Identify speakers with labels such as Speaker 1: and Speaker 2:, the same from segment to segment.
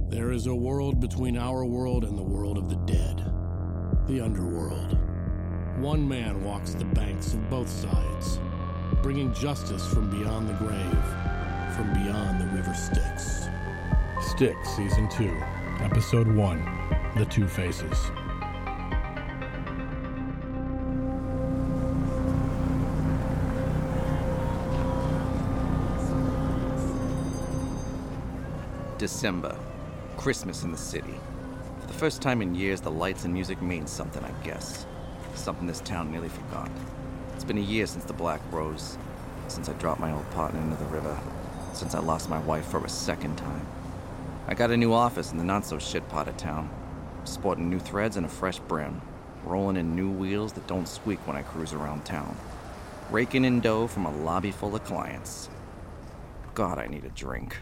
Speaker 1: There is a world between our world and the world of the dead. The underworld. One man walks the banks of both sides, bringing justice from beyond the grave, from beyond the river Styx. Styx, Season 2, Episode 1, The Two Faces.
Speaker 2: December. Christmas in the city. For the first time in years, the lights and music mean something, I guess. Something this town nearly forgot. It's been a year since the Black Rose, since I dropped my old partner into the river, since I lost my wife for a second time. I got a new office in the not-so-shit part of town, sporting new threads and a fresh brim, rolling in new wheels that don't squeak when I cruise around town, raking in dough from a lobby full of clients. God, I need a drink.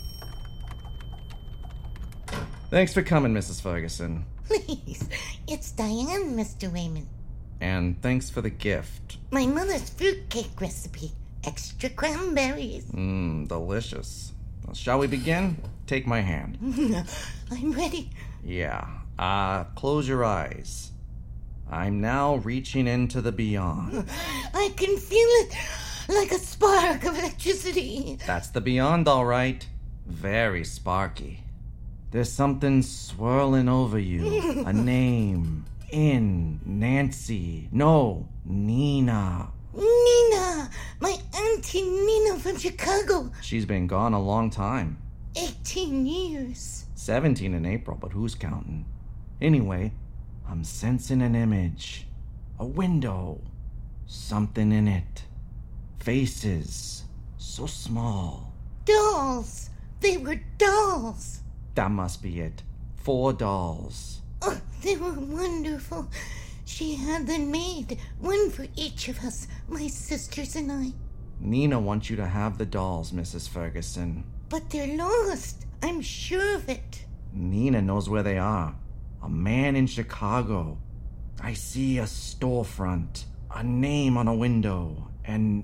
Speaker 2: Thanks for coming, Mrs. Ferguson.
Speaker 3: Please, it's Diane, Mr. Raymond.
Speaker 2: And thanks for the gift.
Speaker 3: My mother's fruitcake recipe. Extra cranberries.
Speaker 2: Delicious. Well, shall we begin? Take my hand.
Speaker 3: I'm ready.
Speaker 2: Yeah. Close your eyes. I'm now reaching into the beyond.
Speaker 3: I can feel it like a spark of electricity.
Speaker 2: That's the beyond, all right. Very sparky. There's something swirling over you. A name. Nancy. No, Nina.
Speaker 3: Nina! My Auntie Nina from Chicago.
Speaker 2: She's been gone a long time.
Speaker 3: 18 years.
Speaker 2: 17 in April, but who's counting? Anyway, I'm sensing an image. A window. Something in it. Faces. So small.
Speaker 3: Dolls. They were dolls.
Speaker 2: That must be it. 4 dolls.
Speaker 3: Oh, they were wonderful. She had them made, one for each of us, my sisters and I.
Speaker 2: Nina wants you to have the dolls, Mrs. Ferguson.
Speaker 3: But they're lost. I'm sure of it.
Speaker 2: Nina knows where they are. A man in Chicago. I see a storefront, a name on a window, and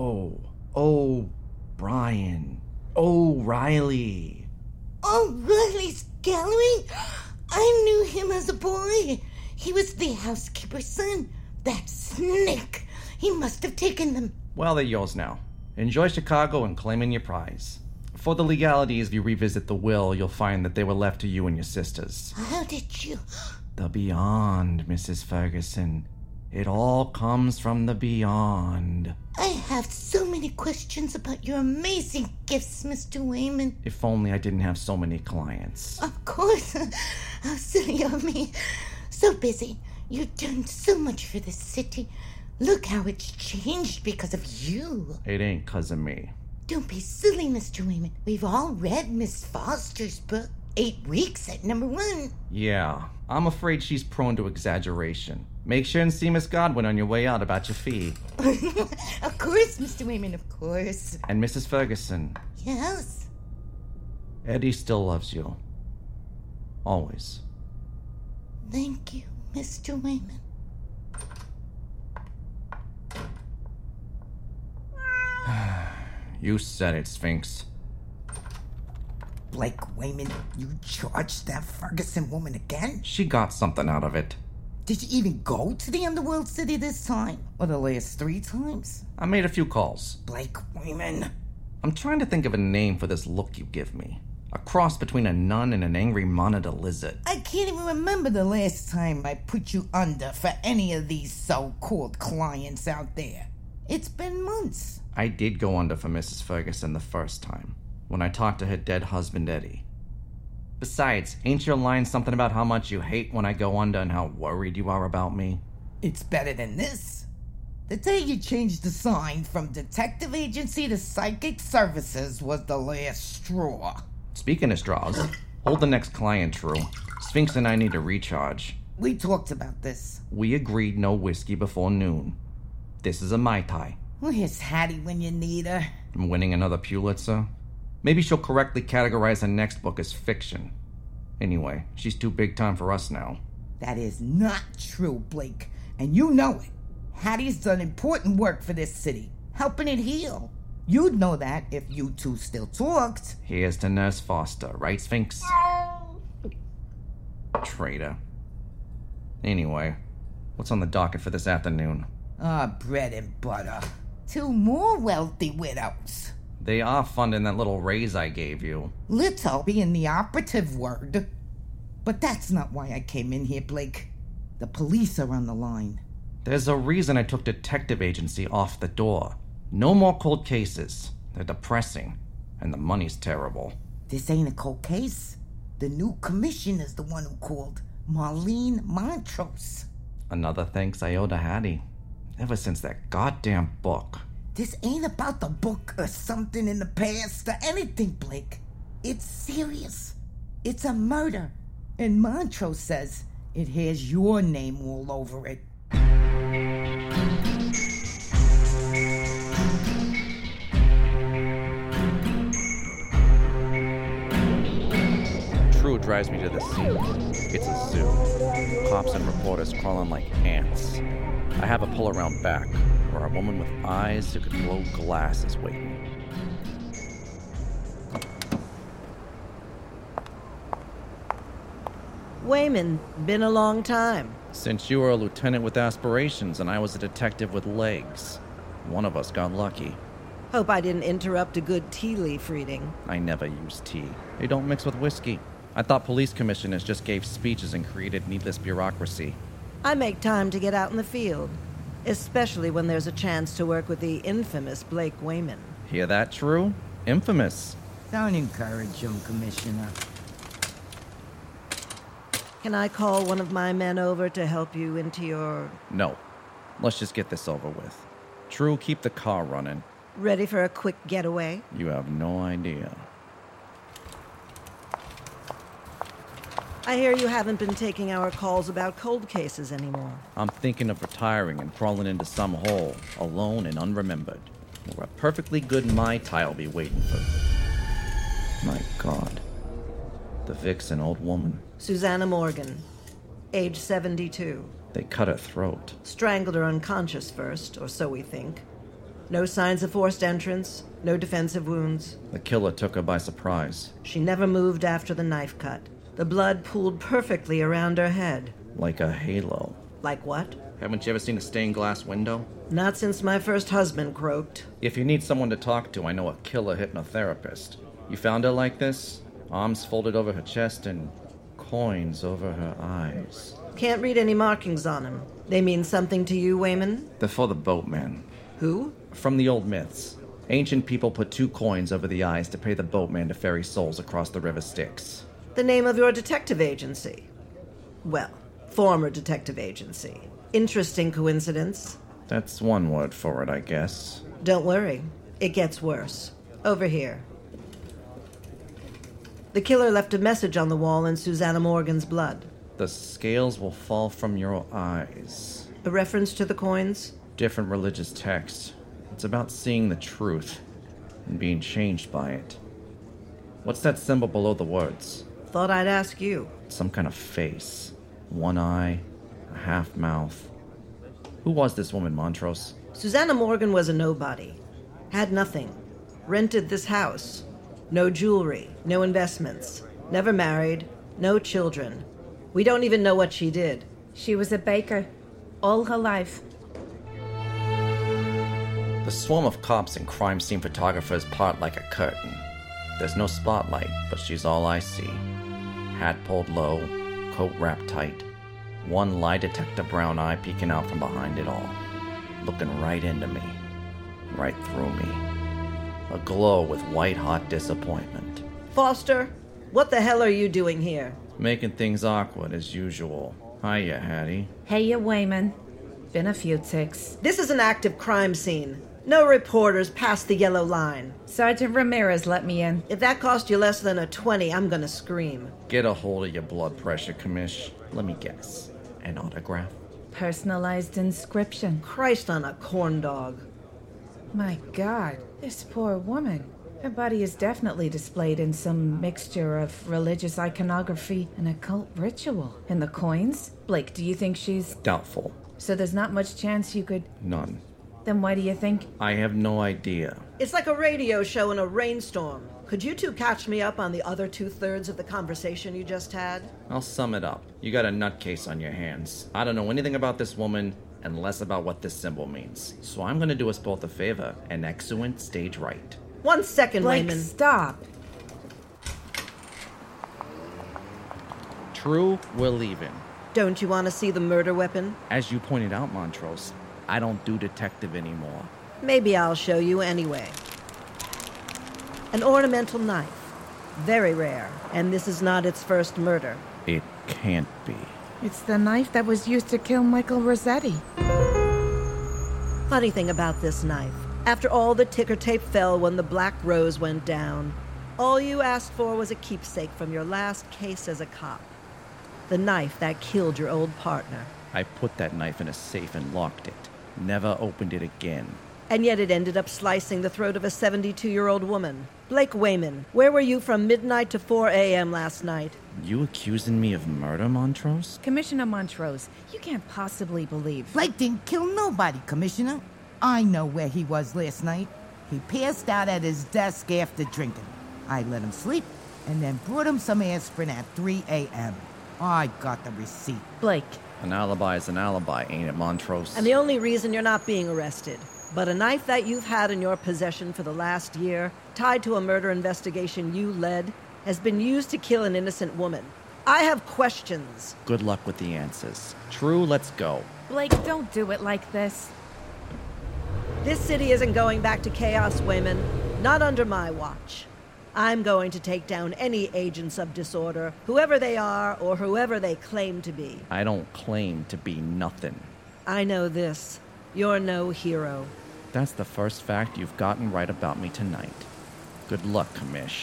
Speaker 2: Brian. O'Reilly.
Speaker 3: Oh, Riley's gallery? I knew him as a boy. He was the housekeeper's son. That snake. He must have taken them.
Speaker 2: Well, they're yours now. Enjoy Chicago and claim in your prize. For the legalities, if you revisit the will, you'll find that they were left to you and your sisters.
Speaker 3: How did you...
Speaker 2: The beyond, Mrs. Ferguson. It all comes from the beyond.
Speaker 3: I have so many questions about your amazing gifts, Mr. Wayman.
Speaker 2: If only I didn't have so many clients.
Speaker 3: Of course. How silly of me. So busy. You've done so much for this city. Look how it's changed because of you.
Speaker 2: It ain't 'cause of me.
Speaker 3: Don't be silly, Mr. Wayman. We've all read Miss Foster's book, 8 Weeks at #1.
Speaker 2: Yeah, I'm afraid she's prone to exaggeration. Make sure and see Miss Godwin on your way out about your fee.
Speaker 3: Of course, Mr. Wayman, of course.
Speaker 2: And Mrs. Ferguson.
Speaker 3: Yes?
Speaker 2: Eddie still loves you. Always.
Speaker 3: Thank you, Mr. Wayman.
Speaker 2: You said it, Sphinx.
Speaker 4: Blake Wayman, you charged that Ferguson woman again?
Speaker 2: She got something out of it.
Speaker 4: Did you even go to the Underworld City this time? Or the last 3 times?
Speaker 2: I made a few calls.
Speaker 4: Blake Wayman.
Speaker 2: I'm trying to think of a name for this look you give me. A cross between a nun and an angry monitor lizard.
Speaker 4: I can't even remember the last time I put you under for any of these so-called clients out there. It's been months.
Speaker 2: I did go under for Mrs. Ferguson the first time, when I talked to her dead husband, Eddie. Besides, ain't your line something about how much you hate when I go under and how worried you are about me?
Speaker 4: It's better than this. The day you changed the sign from detective agency to psychic services was the last straw.
Speaker 2: Speaking of straws, hold the next client true. Sphinx and I need to recharge.
Speaker 4: We talked about this.
Speaker 2: We agreed no whiskey before noon. This is a Mai Tai.
Speaker 4: Where's Hattie when you need her?
Speaker 2: I'm winning another Pulitzer. Maybe she'll correctly categorize her next book as fiction. Anyway, she's too big time for us now.
Speaker 4: That is not true, Blake. And you know it. Hattie's done important work for this city, helping it heal. You'd know that if you two still talked.
Speaker 2: Here's to Nurse Foster, right, Sphinx? Traitor. Anyway, what's on the docket for this afternoon?
Speaker 4: Bread and butter. 2 more wealthy widows.
Speaker 2: They are funding that little raise I gave you.
Speaker 4: Little being the operative word. But that's not why I came in here, Blake. The police are on the line.
Speaker 2: There's a reason I took detective agency off the door. No more cold cases. They're depressing, and the money's terrible.
Speaker 4: This ain't a cold case. The new commissioner's the one who called, Marlene Montrose.
Speaker 2: Another thanks I owe to Hattie. Ever since that goddamn book.
Speaker 4: This ain't about the book or something in the past or anything, Blake. It's serious. It's a murder. And Montrose says it has your name all over it.
Speaker 2: True drives me to the scene. It's a zoo. Cops and reporters crawling like ants. I have a pull around back, where a woman with eyes who could blow glass is waiting.
Speaker 5: Wayman, been a long time.
Speaker 2: Since you were a lieutenant with aspirations and I was a detective with legs, one of us got lucky.
Speaker 5: Hope I didn't interrupt a good tea leaf reading.
Speaker 2: I never use tea. They don't mix with whiskey. I thought police commissioners just gave speeches and created needless bureaucracy.
Speaker 5: I make time to get out in the field, especially when there's a chance to work with the infamous Blake Wayman.
Speaker 2: Hear that, True? Infamous.
Speaker 4: Don't encourage him, Commissioner.
Speaker 5: Can I call one of my men over to help you into your...
Speaker 2: No. Let's just get this over with. True, keep the car running.
Speaker 5: Ready for a quick getaway?
Speaker 2: You have no idea.
Speaker 5: I hear you haven't been taking our calls about cold cases anymore.
Speaker 2: I'm thinking of retiring and crawling into some hole, alone and unremembered, where a perfectly good Mai Tai will be waiting for me. My God. The vixen old woman.
Speaker 5: Susanna Morgan, age 72.
Speaker 2: They cut her throat.
Speaker 5: Strangled her unconscious first, or so we think. No signs of forced entrance, no defensive wounds.
Speaker 2: The killer took her by surprise.
Speaker 5: She never moved after the knife cut. The blood pooled perfectly around her head.
Speaker 2: Like a halo.
Speaker 5: Like what?
Speaker 2: Haven't you ever seen a stained glass window?
Speaker 5: Not since my first husband croaked.
Speaker 2: If you need someone to talk to, I know a killer hypnotherapist. You found her like this? Arms folded over her chest and coins over her eyes.
Speaker 5: Can't read any markings on them. They mean something to you, Wayman?
Speaker 2: They're for the boatman.
Speaker 5: Who?
Speaker 2: From the old myths. Ancient people put 2 coins over the eyes to pay the boatman to ferry souls across the river Styx.
Speaker 5: The name of your detective agency. Well, former detective agency. Interesting coincidence.
Speaker 2: That's one word for it, I guess.
Speaker 5: Don't worry. It gets worse. Over here. The killer left a message on the wall in Susanna Morgan's blood.
Speaker 2: The scales will fall from your eyes.
Speaker 5: A reference to the coins?
Speaker 2: Different religious text. It's about seeing the truth and being changed by it. What's that symbol below the words?
Speaker 5: Thought I'd ask you.
Speaker 2: Some kind of face. One eye, a half mouth. Who was this woman, Montrose?
Speaker 5: Susanna Morgan was a nobody. Had nothing. Rented this house. No jewelry, no investments. Never married, no children. We don't even know what she did.
Speaker 6: She was a baker. All her life.
Speaker 2: The swarm of cops and crime scene photographers part like a curtain. There's no spotlight, but she's all I see. Hat pulled low, coat wrapped tight. One lie detector brown eye peeking out from behind it all. Looking right into me. Right through me. Aglow with white-hot disappointment.
Speaker 5: Foster, what the hell are you doing here?
Speaker 2: Making things awkward as usual. Hiya, Hattie.
Speaker 6: Hey, Wayman. Been a few ticks.
Speaker 5: This is an active crime scene. No reporters past the yellow line.
Speaker 6: Sergeant Ramirez let me in.
Speaker 5: If that cost you less than a 20, I'm gonna scream.
Speaker 2: Get a hold of your blood pressure, commish. Let me guess. An autograph?
Speaker 6: Personalized inscription.
Speaker 5: Christ on a corn dog.
Speaker 6: My God, this poor woman. Her body is definitely displayed in some mixture of religious iconography and occult ritual. And the coins? Blake, do you think she's...
Speaker 2: Doubtful.
Speaker 6: So there's not much chance you could...
Speaker 2: None.
Speaker 6: Then why do you think?
Speaker 7: I have no idea.
Speaker 5: It's like a radio show in a rainstorm. Could you two catch me up on the other 2/3 of the conversation you just had?
Speaker 7: I'll sum it up. You got a nutcase on your hands. I don't know anything about this woman and less about what this symbol means. So I'm gonna do us both a favor and exeunt stage right.
Speaker 5: 1 second,
Speaker 6: Blake,
Speaker 5: Wayman.
Speaker 6: stop.
Speaker 7: True, we're leaving.
Speaker 5: Don't you want to see the murder weapon?
Speaker 7: As you pointed out, Montrose, I don't do detective anymore.
Speaker 5: Maybe I'll show you anyway. An ornamental knife. Very rare. And this is not its first murder.
Speaker 7: It can't be.
Speaker 6: It's the knife that was used to kill Michael Rossetti.
Speaker 5: Funny thing about this knife. After all the ticker tape fell when the Black Rose went down, all you asked for was a keepsake from your last case as a cop. The knife that killed your old partner.
Speaker 7: I put that knife in a safe and locked it. Never opened it again.
Speaker 5: And yet it ended up slicing the throat of a 72-year-old woman. Blake Wayman, where were you from midnight to 4 a.m. last night?
Speaker 7: You accusing me of murder, Montrose?
Speaker 6: Commissioner Montrose, you can't possibly believe.
Speaker 4: Blake didn't kill nobody, Commissioner. I know where he was last night. He passed out at his desk after drinking. I let him sleep and then brought him some aspirin at 3 a.m. I got the receipt.
Speaker 6: Blake,
Speaker 7: An alibi is an alibi, ain't it, Montrose?
Speaker 5: And the only reason you're not being arrested. But a knife that you've had in your possession for the last year, tied to a murder investigation you led, has been used to kill an innocent woman. I have questions.
Speaker 7: Good luck with the answers. True, let's go.
Speaker 6: Blake, don't do it like this.
Speaker 5: This city isn't going back to chaos, Wayman. Not under my watch. I'm going to take down any agents of disorder, whoever they are or whoever they claim to be.
Speaker 7: I don't claim to be nothing.
Speaker 5: I know this. You're no hero.
Speaker 7: That's the first fact you've gotten right about me tonight. Good luck, Commish.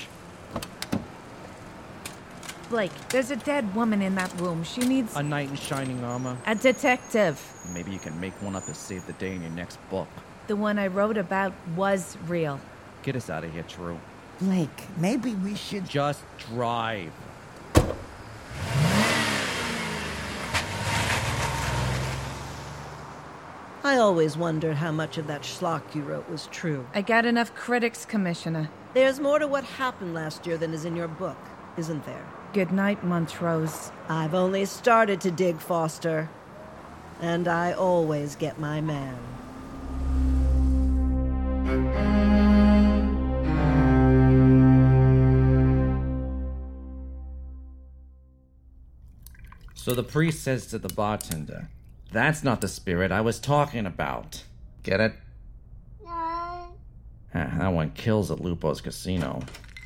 Speaker 6: Blake, there's a dead woman in that room. She needs
Speaker 7: A knight in shining armor.
Speaker 6: a detective.
Speaker 7: Maybe you can make one up to save the day in your next book.
Speaker 6: The one I wrote about was real.
Speaker 7: Get us out of here, True.
Speaker 4: Blake, maybe we should...
Speaker 7: Just drive.
Speaker 5: I always wondered how much of that schlock you wrote was true.
Speaker 6: I got enough critics, Commissioner.
Speaker 5: There's more to what happened last year than is in your book, isn't there?
Speaker 6: Good night, Montrose.
Speaker 5: I've only started to dig, Foster. And I always get my man.
Speaker 7: So the priest says to the bartender, "That's not the spirit I was talking about." Get it? That one kills at Lupo's casino.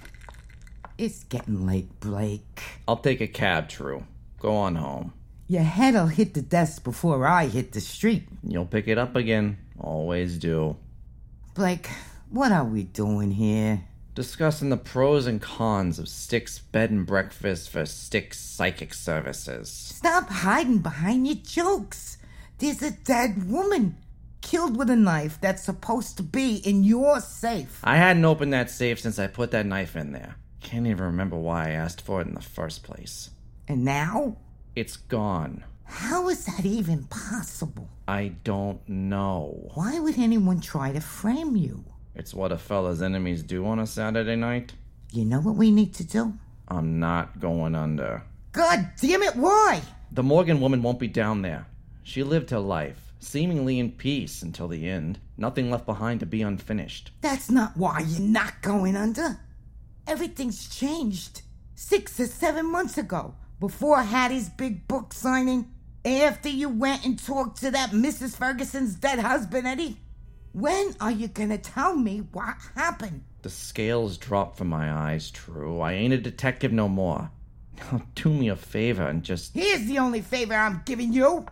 Speaker 4: It's getting late, Blake.
Speaker 7: I'll take a cab, True. Go on home.
Speaker 4: Your head'll hit the desk before I hit the street.
Speaker 7: You'll pick it up again. Always do.
Speaker 4: Blake, what are we doing here?
Speaker 7: Discussing the pros and cons of Styx bed and breakfast for Styx psychic services.
Speaker 4: Stop hiding behind your jokes. There's a dead woman killed with a knife that's supposed to be in your safe.
Speaker 7: I hadn't opened that safe since I put that knife in there. Can't even remember why I asked for it in the first place.
Speaker 4: And now?
Speaker 7: It's gone.
Speaker 4: How is that even possible?
Speaker 7: I don't know.
Speaker 4: Why would anyone try to frame you?
Speaker 7: It's what a fella's enemies do on a Saturday night.
Speaker 4: You know what we need to do?
Speaker 7: I'm not going under.
Speaker 4: God damn it, why?
Speaker 7: The Morgan woman won't be down there. She lived her life, seemingly in peace until the end. Nothing left behind to be unfinished.
Speaker 4: That's not why you're not going under. Everything's changed. 6 or 7 months ago, before Hattie's big book signing, after you went and talked to that Mrs. Ferguson's dead husband, Eddie. When are you gonna tell me what happened?
Speaker 7: The scales dropped from my eyes, True. I ain't a detective no more. Now do me a favor and just...
Speaker 4: Here's the only favor I'm giving you.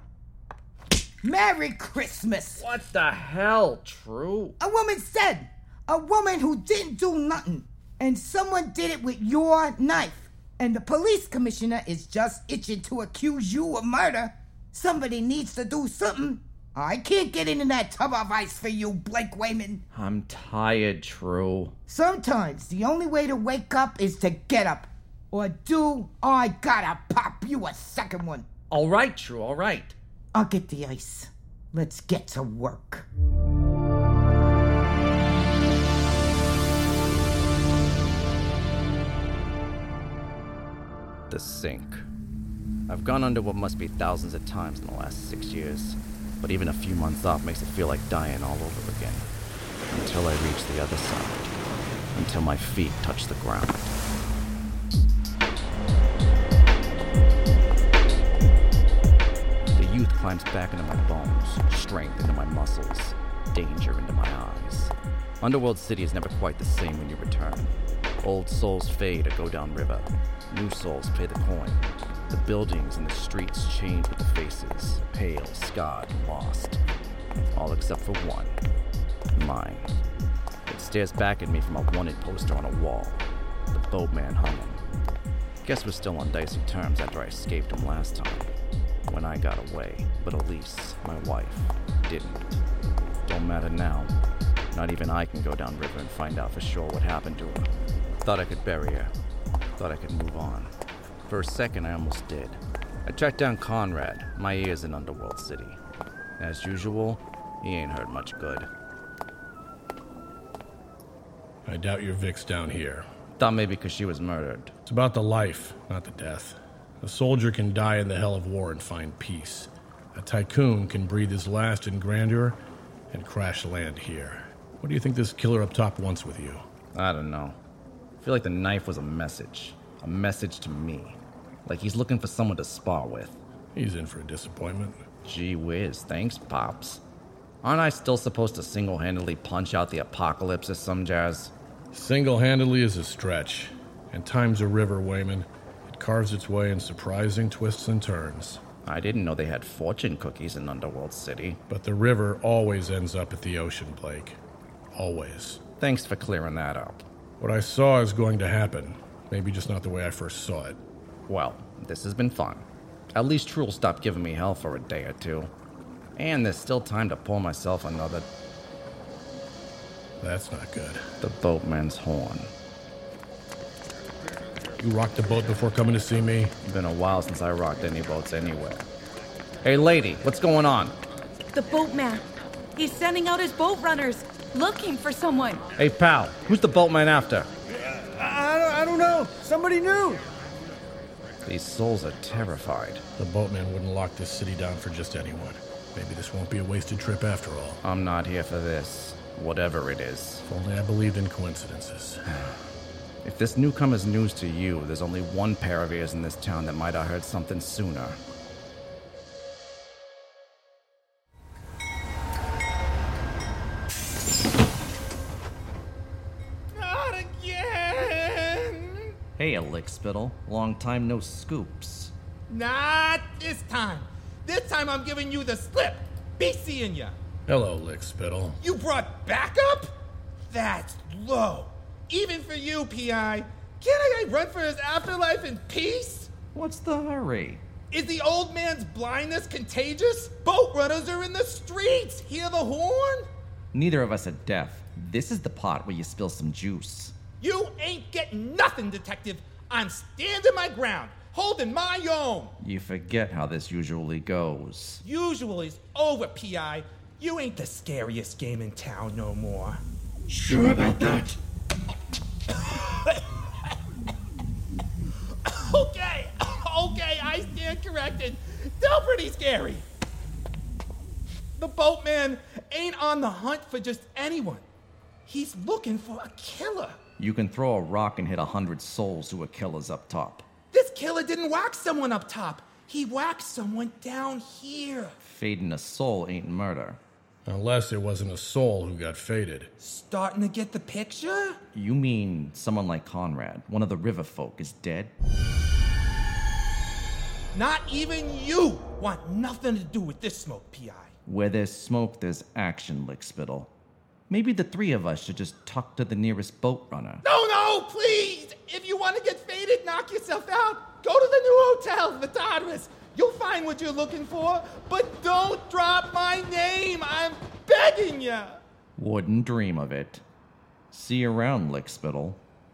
Speaker 4: Merry Christmas.
Speaker 7: What the hell, True?
Speaker 4: A woman said. A woman who didn't do nothing. And someone did it with your knife. And the police commissioner is just itching to accuse you of murder. Somebody needs to do something. I can't get into that tub of ice for you, Blake Wayman.
Speaker 7: I'm tired, True.
Speaker 4: Sometimes the only way to wake up is to get up. Or do I gotta pop you a second one?
Speaker 7: All right, True, all right.
Speaker 4: I'll get the ice. Let's get to work.
Speaker 2: The sink. I've gone under what must be thousands of times in the last 6 years, but even a few months off makes it feel like dying all over again. Until I reach the other side. Until my feet touch the ground. The youth climbs back into my bones, strength into my muscles, danger into my eyes. Underworld City is never quite the same when you return. Old souls fade or go down river. New souls pay the coin. The buildings and the streets change with the faces, pale, scarred, and lost. All except for one. Mine. It stares back at me from a wanted poster on a wall. The boatman hung him. Guess we're still on dicey terms after I escaped him last time. When I got away, but Elise, my wife, didn't. Don't matter now. Not even I can go down river and find out for sure what happened to her. Thought I could bury her. Thought I could move on. For a second, I almost did. I tracked down Conrad, my ears in Underworld City. As usual, he ain't heard much good.
Speaker 1: I doubt your Vic's down here.
Speaker 2: Thought maybe because she was murdered.
Speaker 1: It's about the life, not the death. A soldier can die in the hell of war and find peace. A tycoon can breathe his last in grandeur and crash land here. What do you think this killer up top wants with you?
Speaker 2: I don't know. I feel like the knife was a message. A message to me. Like he's looking for someone to spar with.
Speaker 1: He's in for a disappointment.
Speaker 2: Gee whiz, thanks, Pops. Aren't I still supposed to single-handedly punch out the apocalypse or some jazz?
Speaker 1: Single-handedly is a stretch. And time's a river, Wayman. It carves its way in surprising twists and turns.
Speaker 2: I didn't know they had fortune cookies in Underworld City.
Speaker 1: But the river always ends up at the ocean, Blake. Always.
Speaker 2: Thanks for clearing that up.
Speaker 1: What I saw is going to happen. Maybe just not the way I first saw it.
Speaker 2: Well, this has been fun. At least True'll stop giving me hell for a day or two. And there's still time to pour myself another...
Speaker 1: That's not good.
Speaker 2: The boatman's horn.
Speaker 1: You rocked the boat before coming to see me?
Speaker 2: It's been a while since I rocked any boats anywhere. Hey, lady, what's going on?
Speaker 8: The boatman. He's sending out his boat runners, looking for someone.
Speaker 2: Hey, pal, who's the boatman after?
Speaker 9: I don't know. Somebody new.
Speaker 2: These souls are terrified.
Speaker 1: The boatman wouldn't lock this city down for just anyone. Maybe this won't be a wasted trip after all.
Speaker 2: I'm not here for this. Whatever it is.
Speaker 1: If only I believed in coincidences.
Speaker 2: If this newcomer's news to you, there's only one pair of ears in this town that might have heard something sooner.
Speaker 10: Not again!
Speaker 2: Hey, Lickspittle. Long time no scoops.
Speaker 10: Not this time. This time I'm giving you the slip. Be seeing ya.
Speaker 1: Hello, Lickspittle.
Speaker 10: You brought backup? That's low. Even for you, P.I. Can't I run for his afterlife in peace?
Speaker 2: What's the hurry?
Speaker 10: Is the old man's blindness contagious? Boat runners are in the streets. Hear the horn?
Speaker 2: Neither of us are deaf. This is the pot where you spill some juice.
Speaker 10: You ain't getting nothing, detective. I'm standing my ground, holding my own.
Speaker 2: You forget how this usually goes.
Speaker 10: Usually's over, P.I. You ain't the scariest game in town no more.
Speaker 1: Sure about that?
Speaker 10: Okay, I stand corrected. Still pretty scary. The boatman ain't on the hunt for just anyone. He's looking for a killer.
Speaker 2: You can throw a rock and hit 100 souls who are killers up top.
Speaker 10: This killer didn't whack someone up top. He whacked someone down here.
Speaker 2: Fading a soul ain't murder.
Speaker 1: Unless it wasn't a soul who got faded.
Speaker 10: Starting to get the picture?
Speaker 2: You mean someone like Conrad, one of the river folk, is dead?
Speaker 10: Not even you want nothing to do with this smoke, P.I.
Speaker 2: Where there's smoke, there's action, Lickspittle. Maybe the three of us should just tuck to the nearest boat runner.
Speaker 10: No, please! If you want to get faded, knock yourself out. Go to the new hotel, the Tartarus. You'll find what you're looking for, but don't drop my name. I'm begging ya.
Speaker 2: Wouldn't dream of it. See you around, Lickspittle.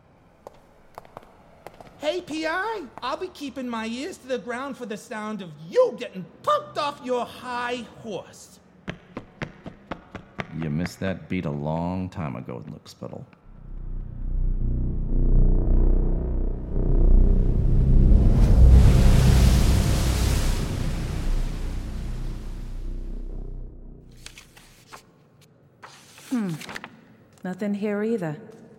Speaker 10: Hey, P.I., I'll be keeping my ears to the ground for the sound of you getting punked off your high horse.
Speaker 2: You missed that beat a long time ago, Lickspittle.
Speaker 6: Nothing here either.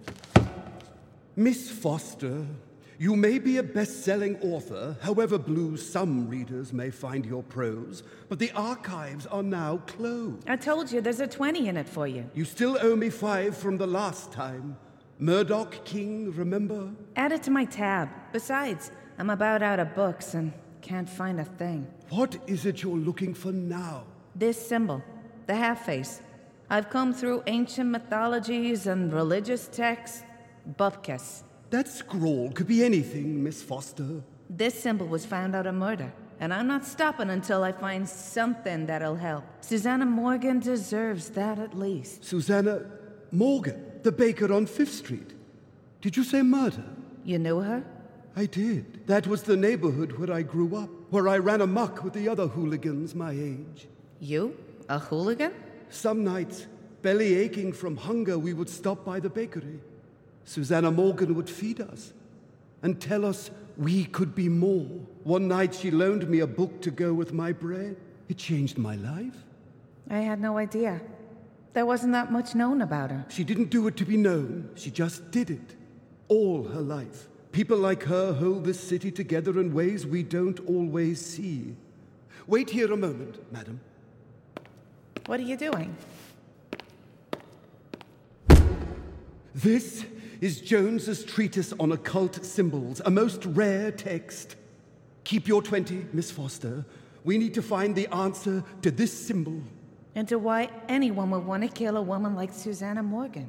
Speaker 11: Miss Foster, you may be a best-selling author, however blue some readers may find your prose, but the archives are now closed.
Speaker 6: I told you there's a 20 in it for you.
Speaker 11: You still owe me 5 from the last time. Murdoch King, remember?
Speaker 6: Add it to my tab. Besides, I'm about out of books and can't find a thing.
Speaker 11: What is it you're looking for now?
Speaker 6: This symbol, the half-face. I've combed through ancient mythologies and religious texts. Bupkis.
Speaker 11: That scroll could be anything, Miss Foster.
Speaker 6: This symbol was found out of murder, and I'm not stopping until I find something that'll help. Susanna Morgan deserves that at least.
Speaker 11: Susanna Morgan, the baker on 5th Street. Did you say murder?
Speaker 6: You knew her?
Speaker 11: I did. That was the neighborhood where I grew up, where I ran amok with the other hooligans my age.
Speaker 6: You? A hooligan?
Speaker 11: Some nights, belly aching from hunger, we would stop by the bakery. Susanna Morgan would feed us and tell us we could be more. One night she loaned me a book to go with my bread. It changed my life.
Speaker 6: I had no idea. There wasn't that much known about her.
Speaker 11: She didn't do it to be known. She just did it. All her life. People like her hold this city together in ways we don't always see. Wait here a moment, madam.
Speaker 6: What are you doing?
Speaker 11: This is Jones's Treatise on Occult Symbols, a most rare text. Keep your 20, Miss Foster. We need to find the answer to this symbol.
Speaker 6: And to why anyone would want to kill a woman like Susanna Morgan.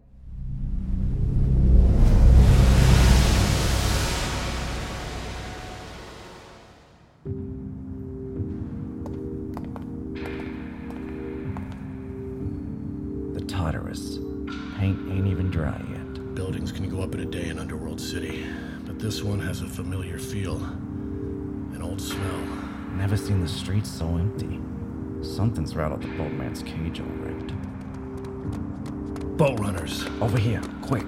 Speaker 7: The Tartarus. Paint ain't even dry yet.
Speaker 1: Buildings can go up in a day in Underworld City, but this one has a familiar feel. An old smell.
Speaker 7: Never seen the streets so empty. Something's rattled the boatman's cage all right.
Speaker 1: Boat runners.
Speaker 7: Over here, quick.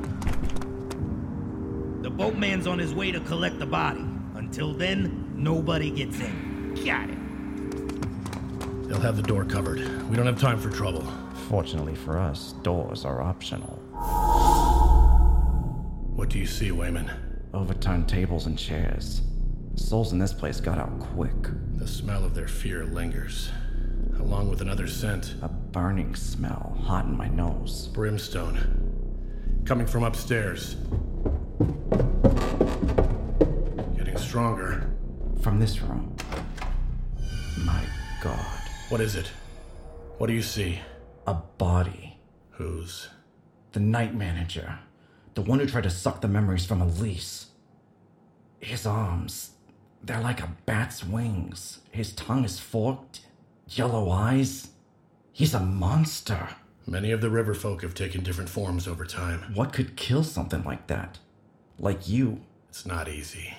Speaker 12: The boatman's on his way to collect the body. Until then, nobody gets in. Got it.
Speaker 1: They'll have the door covered. We don't have time for trouble.
Speaker 7: Fortunately for us, doors are optional.
Speaker 1: What do you see, Wayman?
Speaker 7: Overturned tables and chairs. Souls in this place got out quick.
Speaker 1: The smell of their fear lingers, along with another scent.
Speaker 7: A burning smell, hot in my nose.
Speaker 1: Brimstone. Coming from upstairs. Getting stronger.
Speaker 7: From this room. My God.
Speaker 1: What is it? What do you see?
Speaker 7: A body.
Speaker 1: Whose?
Speaker 7: The night manager. The one who tried to suck the memories from Elise. His arms, they're like a bat's wings. His tongue is forked. Yellow eyes. He's a monster.
Speaker 1: Many of the river folk have taken different forms over time.
Speaker 7: What could kill something like that? Like you?
Speaker 1: It's not easy.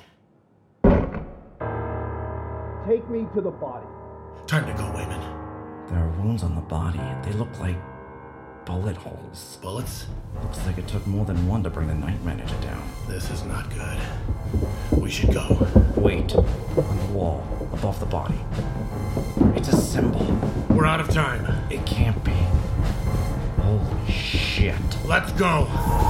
Speaker 11: Take me to the body.
Speaker 1: Time to go, Wayman.
Speaker 7: There are wounds on the body. They look like bullet holes.
Speaker 1: Bullets?
Speaker 7: Looks like it took more than one to bring the night manager down.
Speaker 1: This is not good. We should go.
Speaker 7: Wait. On the wall, above the body. It's a symbol.
Speaker 1: We're out of time.
Speaker 7: It can't be. Holy shit.
Speaker 1: Let's go.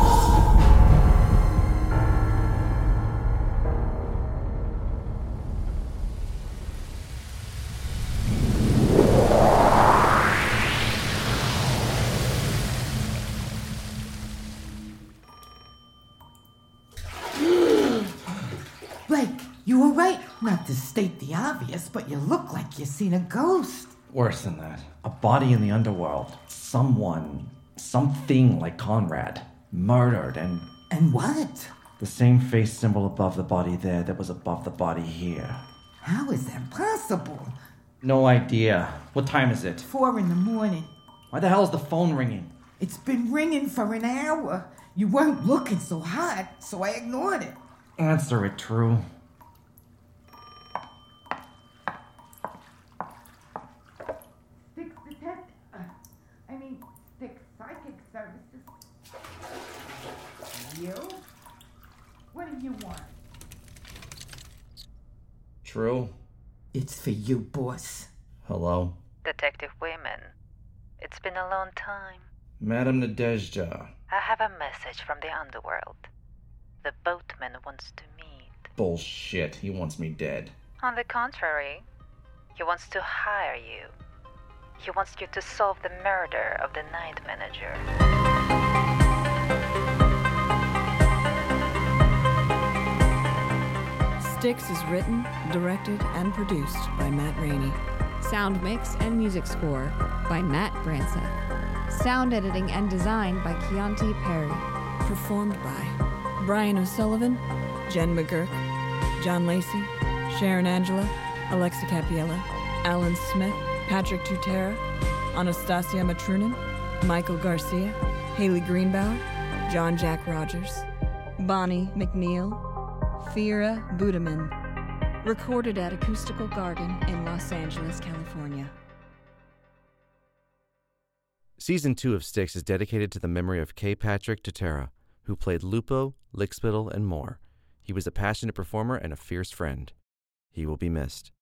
Speaker 4: Blake, you were right not to state the obvious, but you look like you've seen a ghost.
Speaker 7: Worse than that. A body in the underworld. Someone, something like Conrad, murdered and...
Speaker 4: And what?
Speaker 7: The same face symbol above the body there that was above the body here.
Speaker 4: How is that possible?
Speaker 7: No idea. What time is it?
Speaker 4: 4 a.m.
Speaker 7: Why the hell is the phone ringing?
Speaker 4: It's been ringing for an hour. You weren't looking so hot, so I ignored it.
Speaker 7: Answer it, True.
Speaker 4: Stick Psychic Services. You? What do you want?
Speaker 7: True.
Speaker 4: It's for you, boss.
Speaker 7: Hello?
Speaker 13: Detective Wayman. It's been a long time.
Speaker 7: Madame Nadezhda.
Speaker 13: I have a message from the underworld. The boatman wants to meet.
Speaker 7: Bullshit, he wants me dead.
Speaker 13: On the contrary, he wants to hire you. He wants you to solve the murder of the night manager.
Speaker 14: Styx is written, directed, and produced by Matt Rainey.
Speaker 15: Sound mix and music score by Matt Branson. Sound editing and design by Keontae Perry.
Speaker 14: Performed by Brian O'Sullivan, Jen McGurk, John Lacey, Sharon Angela, Alexa Capiella, Alan Smith, Patrick Tutera, Anastasia Matrunin, Michael Garcia, Haley Greenbauer, John Jack Rogers, Bonnie McNeil, Fira Budaman. Recorded at Acoustical Garden in Los Angeles, California.
Speaker 2: Season 2 of Styx is dedicated to the memory of K. Patrick Tutera, who played Lupo, Lickspittle, and more. He was a passionate performer and a fierce friend. He will be missed.